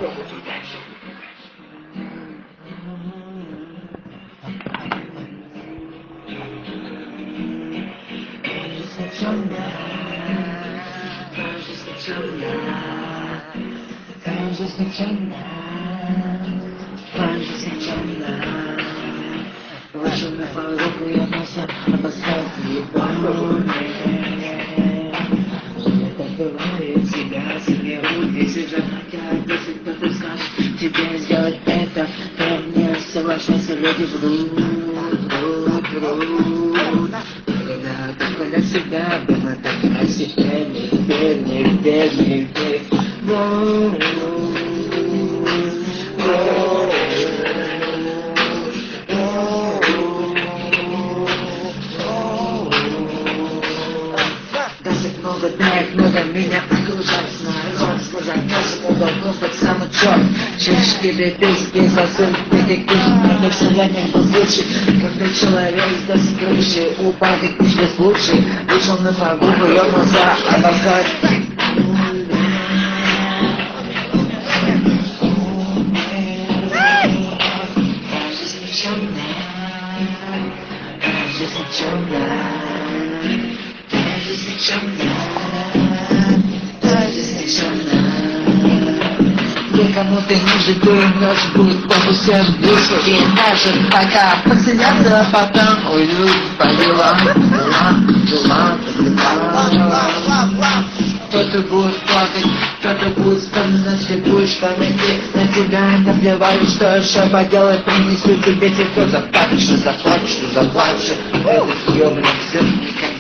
Вашими порукуемся, обоссать ебаные. Это бывает всегда, себе если же хотят, если кто-то скажет тебе сделать это, то мне соглашайся, люди врут. Только навсегда было так красиво, не верь. Много дает, много меня окружает, знаю, сказать, каждому должен быть самый черт. Чешки, бедыски, сосуд, детектив, но все я не был лучше. Когда человек с крыши, упадет пишет лучше. Вышел на прогулку, ёбнулся, обоссать. Кому ты нужен, то и ночь будет полностью в душу. И даже пока поцелятся, а потом уйдут по делам. Кто-то будет плакать, кто-то будет вспоминать, ты будешь памяти. На тебя не наплевать, что еще поделать. Принесу тебе те, кто заплачешь, что заплачешь. Этот ёбаный все никогда.